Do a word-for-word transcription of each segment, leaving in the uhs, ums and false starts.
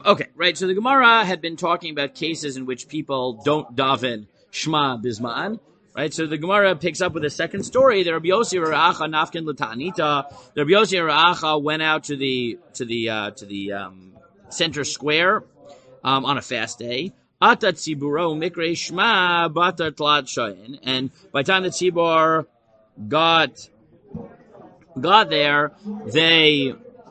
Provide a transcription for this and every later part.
Okay, right. So the Gemara had been talking about cases in which people don't daven Shema Bisman. Right, so the Gemara picks up with a second story. The Rabbi Yossi Ra'acha Nafkin L'Ta'anita. The Rabbi Yossi Ra'acha went out to the to the uh, to the um, center square um, on a fast day. Ata Tziburo Mikre Shema Batar Tlat Shayin. And by the time the Tzibor got got there, they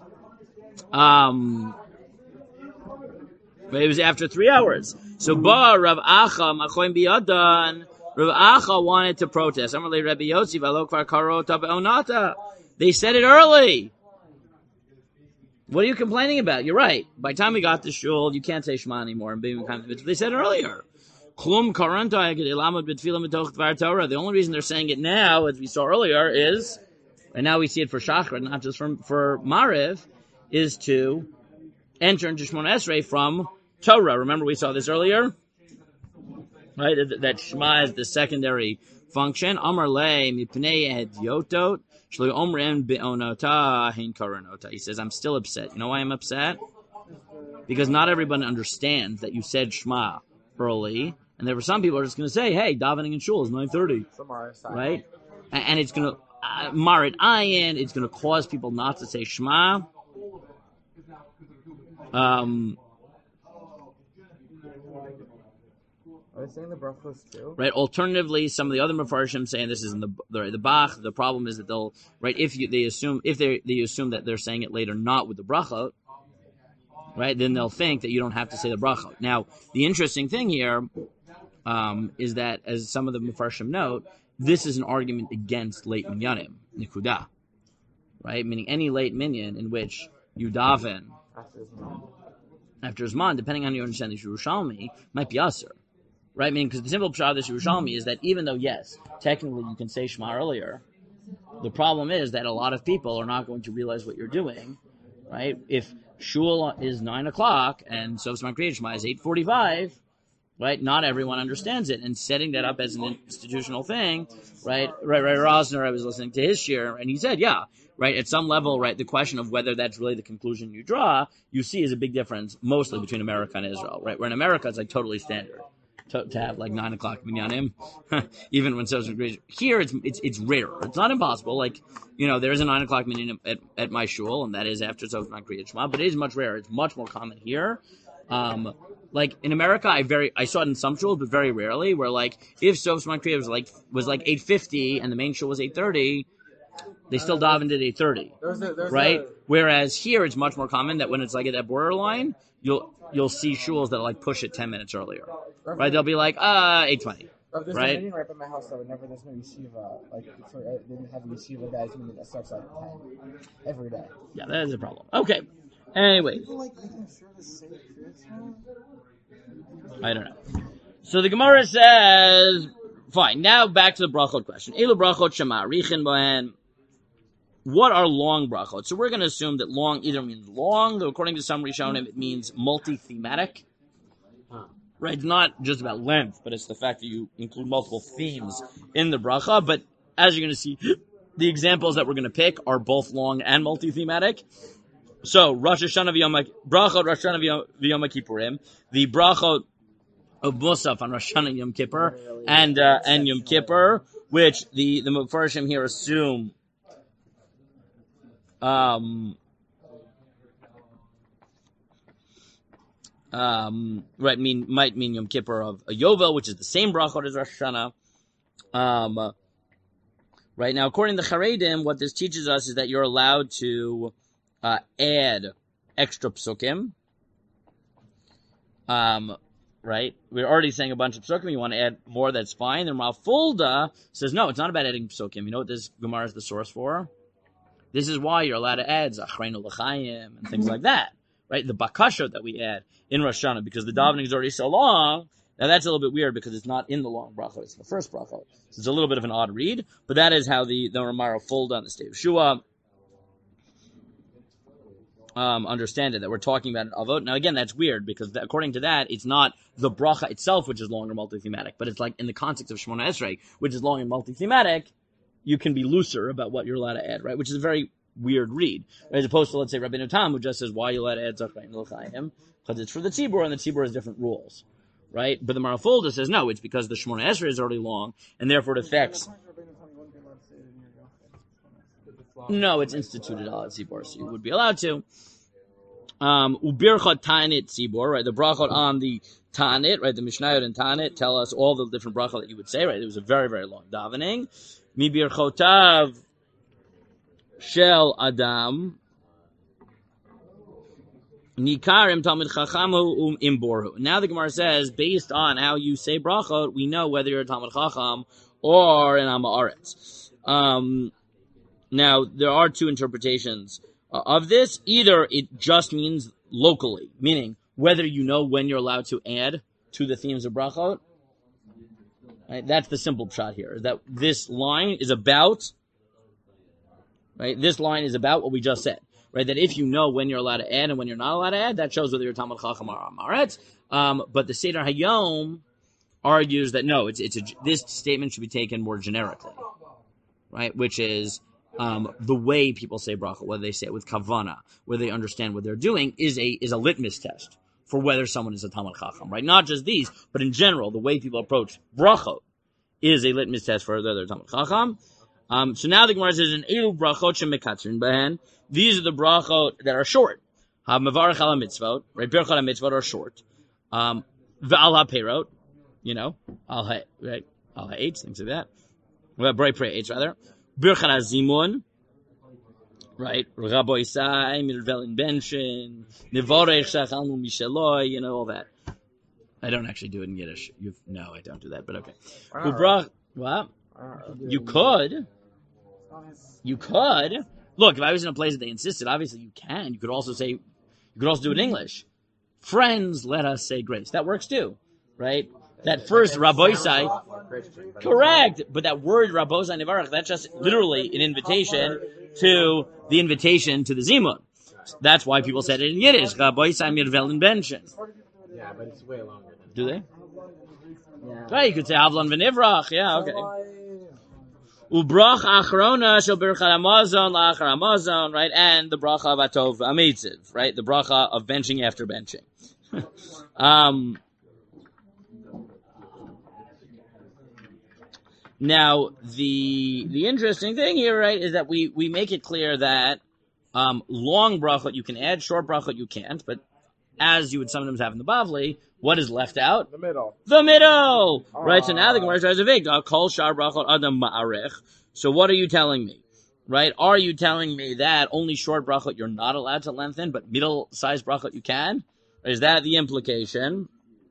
um it was after three hours. So Ba Rav Acha Machoim Biyadan. Rav Acha wanted to protest. Amalei Rabbi Yossi v'alo kvar karota be'onata. They said it early. What are you complaining about? You're right. By the time we got to shul, you can't say Shema anymore. They said it earlier. Klum karanta elamud b'tfilah mitoch dvar Torah. The only reason they're saying it now, as we saw earlier, is, and now we see it for Shachar, not just for for Mariv, is to enter into Shemona Esrei from Torah. Remember we saw this earlier? Right, that Shema is the secondary function. Amar le mipnei edyotot shlo omrim be'onota hein karanota. He says, I'm still upset. You know why I'm upset? Because not everyone understands that you said Shema early, and there were some people who are just going to say, "Hey, davening in shul is nine thirty," right? And it's going to uh, marit ayin. It's going to cause people not to say Shema. Um. Are they saying the brachos too? Right. Alternatively, some of the other Mefarshim saying this is in the the, the Bach. The problem is that they'll right if you, they assume if they they assume that they're saying it later not with the brachot, right? Then they'll think that you don't have to say the brachot. Now, the interesting thing here um, is that, as some of the Mefarshim note, this is an argument against late minyanim, nikuda, right? Meaning any late minyan in which you daven after Zman, depending on your understanding of Yerushalmi, might be aser. Right, I mean, because the simple pshat of this Yerushalmi is that even though, yes, technically you can say Shema earlier, the problem is that a lot of people are not going to realize what you're doing, right? If shul is nine o'clock and Sof Zman Kriyat Shema is eight forty-five, right? Not everyone understands it, and setting that up as an institutional thing, right? Right, right. Rosner, I was listening to his share, and he said, yeah, right. At some level, right, the question of whether that's really the conclusion you draw, you see is a big difference, mostly between America and Israel, right? Where in America it's like totally standard. To, to have like nine o'clock minyanim, even when social gradation. Here it's it's it's rare. It's not impossible. Like, you know, there is a nine o'clock minyanim at, at my shul, and that is after social Kriyat Shema. But it is much rarer. It's much more common here. Um, like in America, I very I saw it in some shuls, but very rarely. Where like if social Kriyat was like was like eight fifty and the main shul was eight thirty, they still davened at eight thirty, right? A... Whereas here it's much more common that when it's like at that borderline, you'll you'll see shuls that like push it ten minutes earlier. Right, they'll be like, uh, eight twenty. Oh, there's right? a meeting right by my house, so whenever there's no yeshiva, like, so they didn't have a yeshiva guys meeting that starts at ten every day. Yeah, that is a problem. Okay. Anyway. I don't know. So the Gemara says, fine, now back to the brachot question. Elu brachot shema, richin bohen. What are long brachot? So we're going to assume that long either means long, though according to some Rishonim, it means multi-thematic. Right, it's not just about length, but it's the fact that you include multiple themes in the bracha. But as you're going to see, the examples that we're going to pick are both long and multi-thematic. So, Rosh Hashanah v'Yom brachot Rosh Hashanah v'Yom Kippurim, the brachot of Musaf on Rosh Hashanah and Yom Kippur, and uh, and Yom Kippur, which the the Mefarshim here assume um. Um, right, mean might mean Yom Kippur of a Yovel, which is the same brachot as Rosh Hashanah. Um, right now, according to Charedim, what this teaches us is that you're allowed to uh, add extra psukim. Um, right, we're already saying a bunch of psukim. You want to add more? That's fine. And Rafulda says no, it's not about adding psukim. You know what this Gemara is the source for? This is why you're allowed to add Zachreinu L'chaim and things like that. Right, the bakasha that we add in Rosh Hashanah, because the davening is already so long. Now that's a little bit weird because it's not in the long bracha; it's in the first bracha. So it's a little bit of an odd read, but that is how the the Ramara fold on the state of Shua um, understand it. That we're talking about an avot. Now again, that's weird because the, according to that, it's not the bracha itself which is long or multi-thematic, but it's like in the context of Shemona Esrei, which is long and multi-thematic. You can be looser about what you're allowed to add, right? Which is a very weird read, right? As opposed to, let's say, Rabbeinu Tam, who just says, why you let add Zachrayim L'chaim? Because it's for the Tzibur, and the Tzibur has different rules, right? But the Marafulda says, no, it's because the Shemona Esrei is already long, and therefore it affects... No, it's instituted al Tzibur, so you would be allowed to. Um, Ubirchot Tanit Tzibur, right? The brachot on the Tanit, right? The Mishnayot and Tanit tell us all the different brachot that you would say, right? It was a very, very long davening. Mi birchotav shel Adam Nikarim Talmid Chachamu um imborhu. Now the Gemara says, based on how you say brachot, we know whether you're a Talmid Chacham or an Am Haaretz. Um, now there are two interpretations uh, of this. Either it just means locally, meaning whether you know when you're allowed to add to the themes of brachot. Right? That's the simple shot here. That this line is about, right? This line is about what we just said. Right, that if you know when you're allowed to add and when you're not allowed to add, that shows whether you're Talmid Chacham or Am Haaretz. Um, but the Seder Hayom argues that no, it's it's a, this statement should be taken more generically, right? Which is um, the way people say bracha, whether they say it with kavana, whether they understand what they're doing, is a is a litmus test for whether someone is a Talmid Chacham, right? Not just these, but in general, the way people approach brachot is a litmus test for whether they're Talmid Chacham. Um, so now the Gemara says, in Elu brachot shemekatzrin behen. These are the brachot that are short. Ha mevarach ala mitzvot, right? Birchot ala mitzvot are short. Um, V'al ha-perot, you know, al ha, right? Al ha-eitz, things like that. Well, bray pray eitz rather. Birchot ha-zimun, right? Rabo Isai, Mirvelin Benshin, Nivorech shachalnu mishaloi, you know, all that. I don't actually do it in Yiddish. You've, no, I don't do that, but okay. Ubrach, what? You could. You could. Look, if I was in a place that they insisted, obviously you can. You could also say, you could also do it in English. Friends, let us say grace. That works too, right? That first Rabosai, correct. But that word Rabosai Nevarach, that's just literally an invitation to the invitation to the Zimun. That's why people said it in Yiddish. Rabosai Mirvelin Benshin. Yeah, but it's way longer. Do they? Yeah. Right, you could say Havlan V'Nivrach. Yeah, okay. Ubrach achrona shel birchas hamazon la'achar hamazon, right? And the bracha of atov amitziv, right? The bracha of benching after benching. um, now, the the interesting thing here, right, is that we, we make it clear that um, long brachot you can add, short brachot you can't, but as you would sometimes have in the Bavli, what is left out? The middle. The middle! Uh, right, so now the Gemara tries to make kol shar brachot adam ma'arech. So what are you telling me? Right? Are you telling me that only short brachot you're not allowed to lengthen, but middle-sized brachot you can? Is that the implication?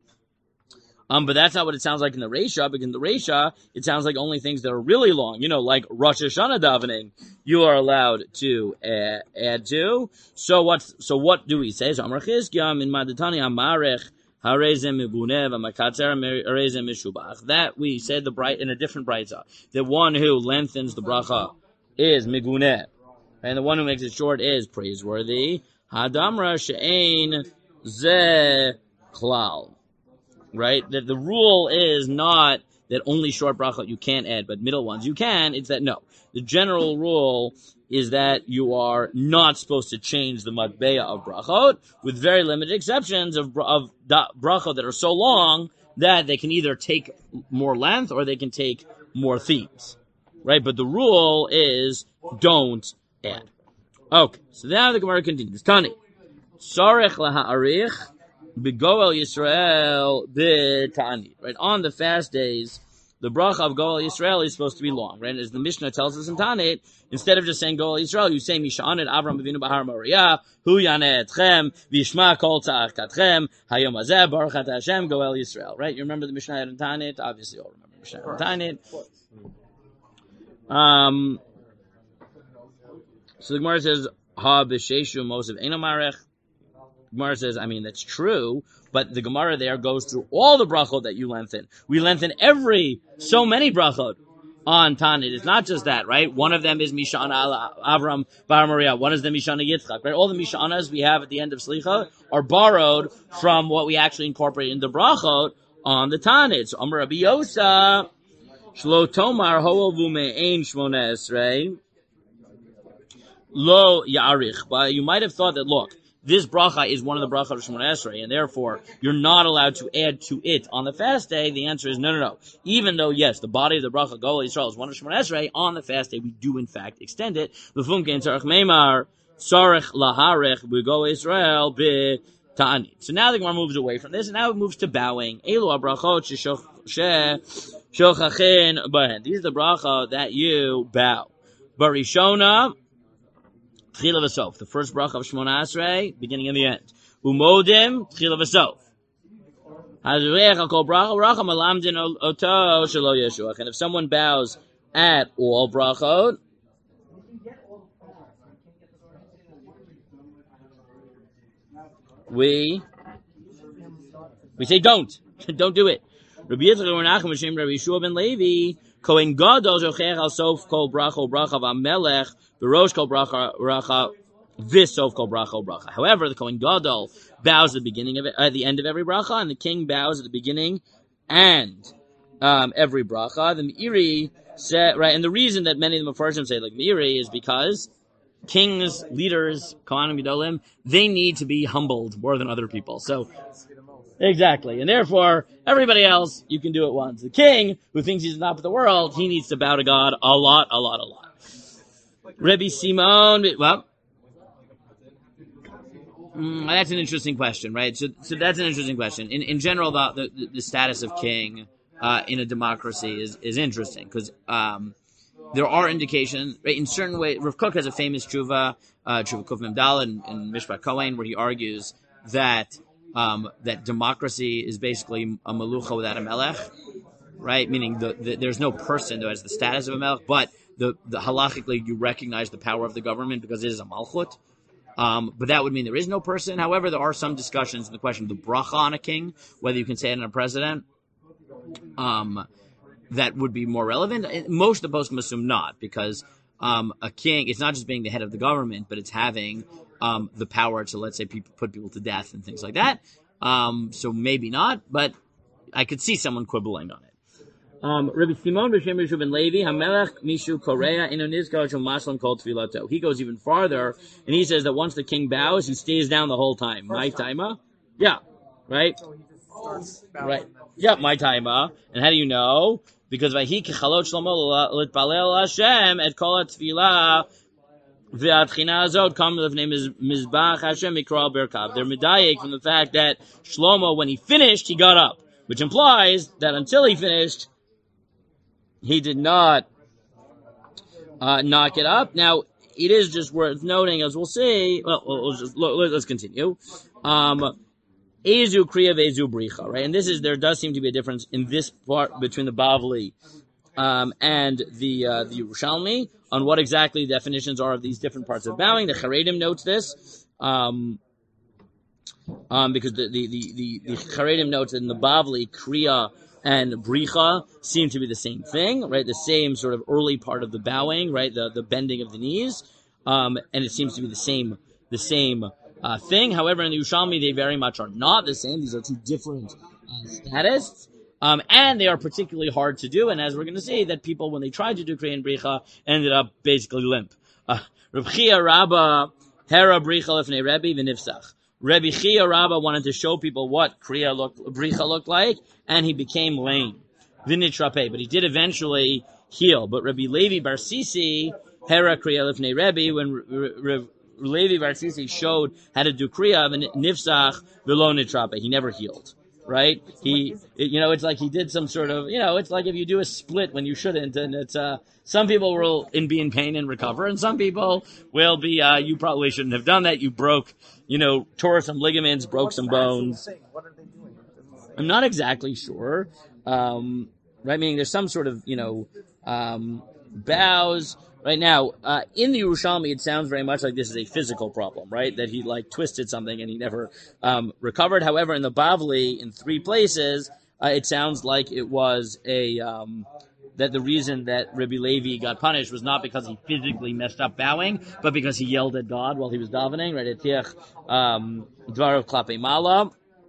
Um, but that's not what it sounds like in the Reisha, because in the Reisha, it sounds like only things that are really long, you know, like Rosh Hashanah davening, you are allowed to add, add to. So what, so what do we say? So Amar Chizkiya in Madatani Amarech Harezem Mibunev Amakatzer Harezem Mishubach. That we said the bright in a different brayza. The one who lengthens the bracha is Miguneh, and the one who makes it short is praiseworthy. Hadamra She'ein Ze Klal. Right? That the rule is not that only short brachot you can't add, but middle ones you can. It's that no. The general rule is that you are not supposed to change the matbeya of brachot, with very limited exceptions of of brachot that are so long that they can either take more length or they can take more themes. Right? But the rule is don't add. Okay. So now the Gemara continues. Tani. Sarech laha'arich B'Goel Yisrael b'Tani. Right, on the fast days, the bracha of Goel Yisrael is supposed to be long. Right, as the Mishnah tells us in Tanit, instead of just saying Goel Yisrael, you say Misha'anet Avram Avinu Bahar Moriah, Hu Yaneh Etchem, V'Yishma Kol Tza'achatchem, Hayom Hazeh Baruch Ata Hashem Goel Yisrael. Right, you remember the Mishnah in Tanit? Obviously, you all remember the Mishnah in Tanit. Um. So the Gemara says Ha B'Sheishu Mosev Eino Marech. Gemara says, I mean, that's true, but the Gemara there goes through all the brachot that you lengthen. We lengthen every, so many brachot on Tanit. It's not just that, right? One of them is Mishana Avram Bar Moriah. One is the Mishana Yitzchak, right? All the Mishanas we have at the end of Slicha are borrowed from what we actually incorporate in the brachot on the Tanit. So, Amar Rabbi Yosa, Shlo Tomar Ho'ovu Me'ein Shmona Esrei, lo ya'arich. But you might have thought that, look, this bracha is one of the brachas of Shemona Esrei, and therefore you're not allowed to add to it on the fast day. The answer is no, no, no. Even though, yes, the body of the bracha Gol Yisrael is one of Shemona Esrei, on the fast day we do in fact extend it. L'fumkein tzarech meimar sarech laharech b'Gol Yisrael b'ta'anit. So now the Gemara moves away from this, and now it moves to bowing. Elu habrachot sheshochavin bahen. These are the bracha that you bow. Barishona. Tchila v'sof, the first bracha of Shemona Esrei, beginning and the end. Umodim, tchila v'sof. Hazurech kol bracha bracha malamdin oto shelo yeshuach. And if someone bows at all brachot, we we say don't, don't do it. Rabbi Yitzchak ben Menachem Hashem Rabbi Yeshua ben Levi Kohen Gadol zochech al sof kol bracha bracha v'amelech b'rosh kol bracha bracha v'sof kol bracha bracha. However, the Kohen Gadol bows at the beginning of it, at the end of every bracha, and the king bows at the beginning and um, every bracha. The Meiri said, right, and the reason that many of the Mefarshim say like Meiri is because kings, leaders, Kohanim Gedolim, they need to be humbled more than other people. So. Exactly. And therefore, everybody else, you can do it once. The king, who thinks he's the top of the world, he needs to bow to God a lot, a lot, a lot. Rabbi Simon, well, mm, that's an interesting question, right? So, so that's an interesting question. In, in general, the, the, the status of king, uh, in a democracy is, is interesting, because, um, there are indications, right? In certain ways, Rav Kook has a famous tshuva, uh, tshuva Kuf Mem Daled in, in Mishpat Kohen, where he argues that, Um, that democracy is basically a melucha without a melech, right? Meaning the, the, there's no person that has the status of a melech, but the, the halachically you recognize the power of the government because it is a malchut. Um, but that would mean there is no person. However, there are some discussions in the question of the bracha on a king, whether you can say it on a president, um, that would be more relevant. Most of the poskim assume not, because um, a king, it's not just being the head of the government, but it's having Um, the power to, let's say, people, put people to death and things like that. Um, so maybe not, but I could see someone quibbling on it. Um, Rabbi Simon b'Shem Yeshua ben Levi, Hamelech Mishu Korea Inu Nizkar Shel Maslam Kol Tfilato. He goes even farther, and he says that once the king bows, he stays down the whole time. My timer? Yeah. Right? Right. Yeah, my timer. And how do you know? Because Vayhi Kechalot Shlomo Litpalel Hashem Et Kol HaTfilah V'atchina azot come the name is Mizbach Hashem Mikral Berkav. They're medayik from the fact that Shlomo, when he finished, he got up, which implies that until he finished, he did not uh, knock it up. Now, it is just worth noting, as we'll see. Well, we'll just, let's continue. Um, Ezu Kriya Vezu Bricha, right? And this is there does seem to be a difference in this part between the Bavli um, and the uh, the Yerushalmi on what exactly the definitions are of these different parts of bowing. The Charedim notes this, um, um, because the, the, the, the, the Charedim notes that in the Bavli, Kriya and Bricha seem to be the same thing, right? The same sort of early part of the bowing, right? The, the bending of the knees. Um, and it seems to be the same, the same, uh, thing. However, in the Yerushalmi, they very much are not the same. These are two different, uh, statuses. Um, and they are particularly hard to do, and as we're going to see, that people, when they tried to do Kriya and Bricha, ended up basically limp. Uh, Reb Chia Rabba, Hera Bricha Lefnei Rebbe, V'nifsach. Rebbe Chia Rabba wanted to show people what Kriya looked, Bricha looked like, and he became lame. V'nitrape, but he did eventually heal. But Rebbe Levi Bar Sisi, Hera Kriya Lefnei Rebbe, when Rebbe Levi Bar Sisi showed how to do Kriya, V'nifsach, V'lo nitrape, he never healed. Right? He, it, you know, it's like he did some sort of, you know, it's like if you do a split when you shouldn't, and it's, uh, some people will in, be in pain and recover, and some people will be, uh, you probably shouldn't have done that. You broke, you know, tore some ligaments, broke What's some bones. What are they doing? I'm not exactly sure. Um, right? Meaning there's some sort of, you know, um, bows. Right now, uh, in the Yerushalmi, it sounds very much like this is a physical problem, right? That he, like, twisted something and he never um, recovered. However, in the Bavli, in three places, uh, it sounds like it was a, um, that the reason that Rabbi Levi got punished was not because he physically messed up bowing, but because he yelled at God while he was davening, right? Etiach, um, Dvarav Klape Mala.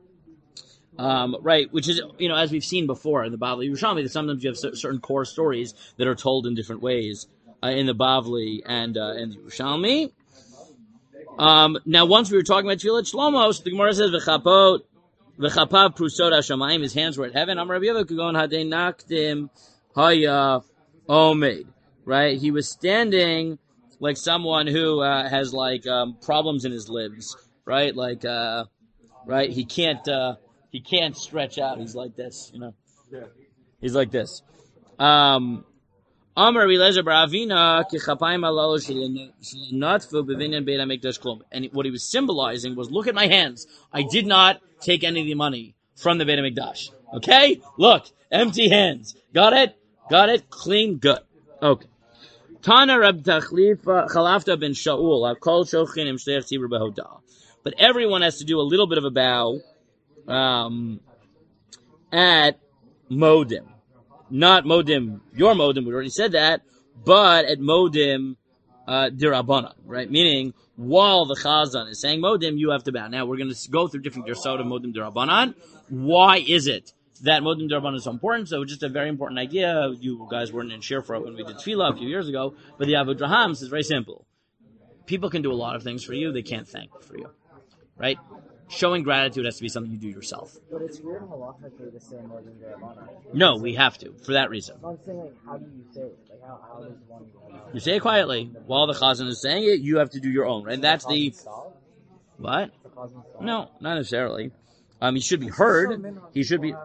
Um, right, which is, you know, as we've seen before in the Bavli Yerushalmi, that sometimes you have certain core stories that are told in different ways. uh, in the Bavli and uh, and the Yerushalmi. Um, now, once we were talking about Tfilat Shlomo, so the Gemara says, "V'chapot, v'chapav prusot hashamayim." His hands were at heaven. Amar Rabbi Yehuda Kugon hadei nakdim haya omed. Right, he was standing like someone who uh, has like um, problems in his limbs. Right, like uh, right, he can't uh, he can't stretch out. He's like this, you know. Yeah. He's like this. Um, Amar Eliezer bar Avina ki chapayim halalu shenatfu b'vinyan beit hamikdash klum. And what he was symbolizing was, look at my hands. I did not take any of the money from the Beit HaMikdash. Okay? Look, empty hands. Got it? Got it? Clean? Good. Okay. Tana Rab Tachlifa Chalafta ben Shaul Hakol Shochinim Shteich Tzibur Behodah. But everyone has to do a little bit of a bow um, at Modim. Not Modim, your Modim, we already said that, but at Modim uh, Dirabana, right? Meaning, while the Chazan is saying Modim, you have to bow. Now, we're going to go through different Gersot of Modim Dirabanan. Why is it that Modim Dirabanan is so important? So, just a very important idea. You guys weren't in shir for it when we did Tefillah a few years ago, but the Abu Draham is very simple. People can do a lot of things for you, they can't thank for you, right? Showing gratitude has to be something you do yourself. But it's weird halachically to say more than Rabbanan. No, we have to, for that reason. No, I'm saying, like, how do you say it? Like, how, how does one... You say it quietly. While the Chazan is saying it, you have to do your own, right? And that's the... Style? What? The Chazan style? No, not necessarily. Um, he should be heard. He should be...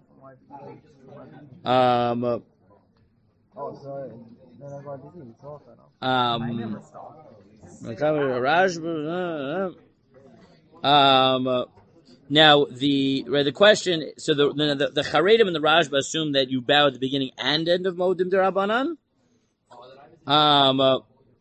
Um... Uh, Oh, sorry. No, no, no, this is talk, I know. Um... Um, uh, now the right, the question. So the the the, the Charedim and the Rashba assume that you bow at the beginning and end of Modim Derabanan. Um. Uh,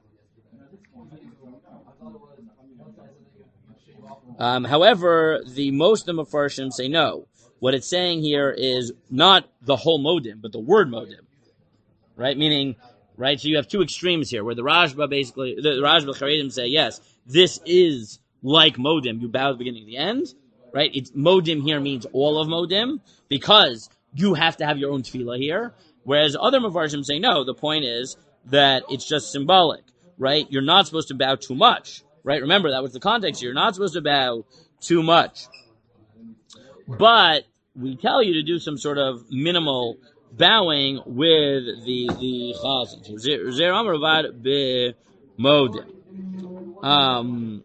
um. However, the most of the Mefarshim say no. What it's saying here is not the whole Modim, but the word Modim. Right, meaning, right. So you have two extremes here, where the Rashba basically, the, the Rashba Charedim say yes, this is like Modim, you bow at the beginning and the end, right? It's Modim here means all of Modim, because you have to have your own tefillah here. Whereas other Mefarshim say no, the point is that it's just symbolic, right? You're not supposed to bow too much, right? Remember, that was the context here. You're not supposed to bow too much. But we tell you to do some sort of minimal bowing with the, the chazan. So, Zer Amar Avad be Modim. Um,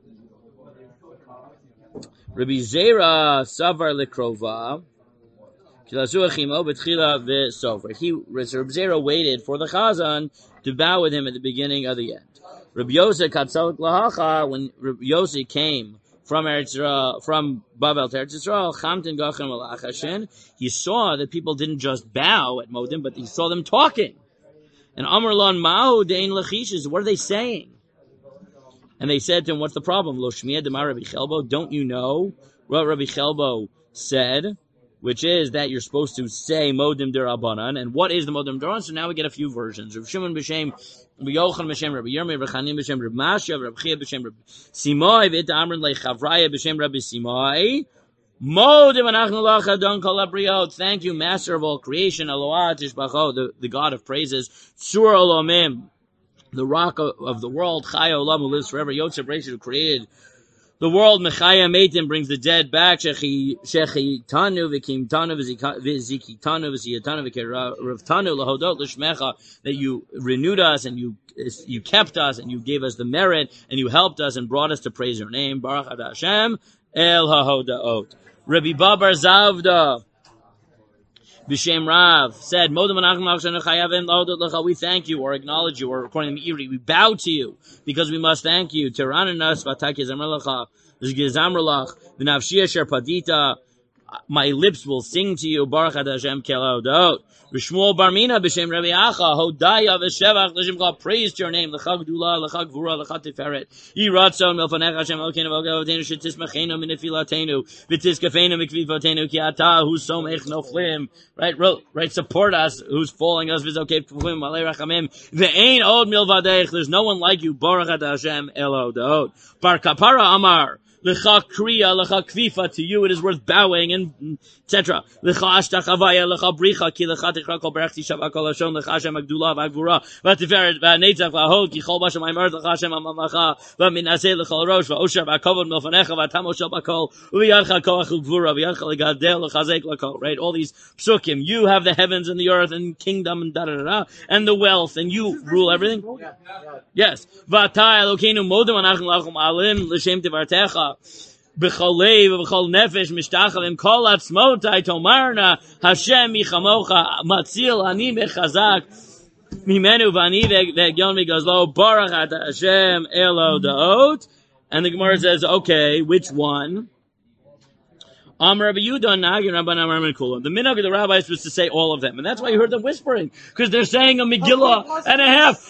Rabbi Zera Savar Likrova. He, Rabbi Zera waited for the Chazan to bow with him at the beginning of the end. Rabbi Yosef Katzalik Lahacha, when Rabbi Yosef came from Eretz Yisrael, from Babel to Eretz Yisrael, Chamtin Gachem Alachashin, he saw that people didn't just bow at Modim, but he saw them talking. And Amar Lon Ma'u Dein Lachishes, what are they saying? And they said to him, what's the problem? Lo Shmiya Demar Rabbi Chelbo, don't you know what Rabbi Chelbo said? Which is that you're supposed to say Modim Derabanan. And what is the Modim Derabanan? So now we get a few versions. Rav Shimon b'shem, Rabbi Yochanan b'shem, Rabbi Yirmiyah, Rabbi Chanim b'shem, Rabbi Masha, Rabbi Chia b'shem, Rabbi Simai, v'it Amrin le'chavraya b'shem, Rabbi Simai. Modim anachnu lacha don kol habriot. Thank you, Master of all creation, Eloah tishbacho, the, the God of praises. Sur olamim, the rock of, of the world, Chaya Olam, who lives forever. Yotzer Breshit, who created the world. Mechaya Meitim, brings the dead back. Shechi Tanu, Vikim Tanu, Viziki Tanu, Viziyatanu, Vikirav Tanu, Lahodot Lishmecha, that you renewed us and you you kept us and you gave us the merit and you helped us and brought us to praise your name. Baruch Ad Hashem El HaHodaot. Rabbi Babar Zavda B'Shem Rav said, we thank you or acknowledge you, or according to Meiri, we bow to you because we must thank you. My lips will sing to you. Baruch Ad Hashem Kelaodot. Rishmuel Barmina b'Shem Rabbi Acha Hodaya v'Shevach l'Shem God. Praise to your name. L'chag Dula, l'chag Vura, l'chag Tiferet. Yiratzon milfanech Hashem Elkeinu v'Gavotenu shetismachenu minifilatenu v'tiskafenu mikvivotenu ki ata hu somech noflim. Right, right. Support us, who's falling us v'zokei p'fum malei rachamim v'ein od milvadech. There's no one like you. Baruch Ad Hashem Elodot. Bar Kapara Amar. Lecha kriya, lecha kvifa, to you it is worth bowing, and et cetera. Lecha ashtachavaya, lecha bricha, ki lecha tichra kol berechti shavah kol hashon, lecha Hashem agdula v'agvura, v'tiferet v'netzach v'ahod, ki chol bashem ha'imar, lecha Hashem ha'mamacha, v'minaseh lechol rosh, v'osher v'akavod milfanecha, v'tamosha b'kol, v'yadcha koach u'gvura, v'yadcha legadel, l'chazek l'kol. Right? All these psukim. You have the heavens and the earth and kingdom and da da da, and the wealth, and you rule everything. Yes. V'atah Elokeinu modem anachnu lachem alim l'shem tivartecha. B'chol lev v'chol nefesh mishtachavim kol atzmotai tomarna Hashem michamocha matzil ani mechazak mimenu v'ani v'egyon migazlo baruch ata Hashem elo da'ot. And the Gemara says, okay, which one? Amar Rabbi Yehuda Nagin Rabban Amar Kulam. The minhag of the rabbis was to say all of them, and that's why you heard them whispering, because they're saying a Megillah and a half.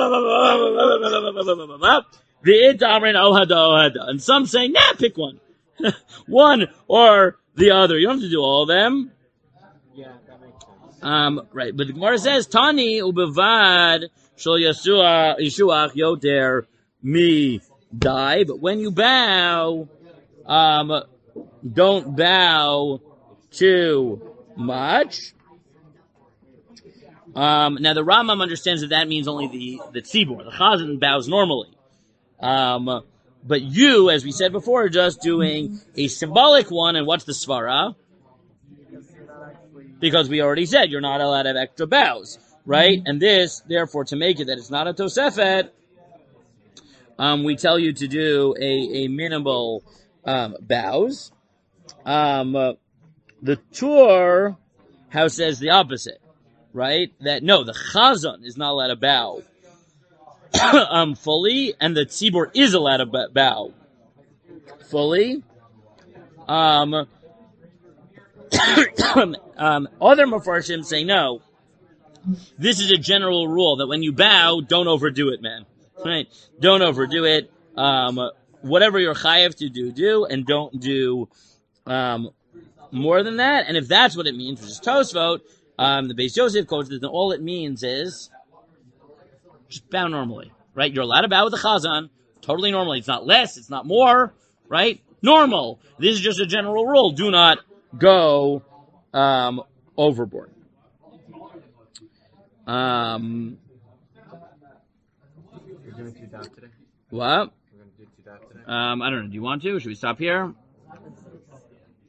The it Amrin Ohada Ohada, and some say, nah, pick one, one or the other. You don't have to do all of them. Yeah, that makes sense. Um, right, but the Gemara says, Tani ubevad shel Yeshua Yeshuach yoter mi die. But when you bow, um. don't bow too much. Um, now the Rambam understands that that means only the, the tzibur. The chazan bows normally. Um, but you, as we said before, are just doing a symbolic one, and what's the svara? Because we already said you're not allowed to have extra bows, right? And this, therefore, to make it that it's not a tosefet, um, we tell you to do a, a minimal um, bows. Um, uh, the Tur house says the opposite, right? That no, the Chazan is not allowed to bow um, fully, and the Tzibur is allowed to bow fully. Um, um, other Mefarshim say no. This is a general rule that when you bow, don't overdo it, man. Right? Don't overdo it. Um, whatever you're chayav to do, do, and don't do Um, more than that. And if that's what it means, which is Tosfot, um, the Beis Yosef quotes that all it means is just bow normally, right? You're allowed to bow with the Chazan, totally normally. It's not less, it's not more, right? Normal. This is just a general rule. Do not go um, overboard. Um, We're doing two dots today. what? We're going to do two dots today. Um, I don't know. Do you want to? Should we stop here?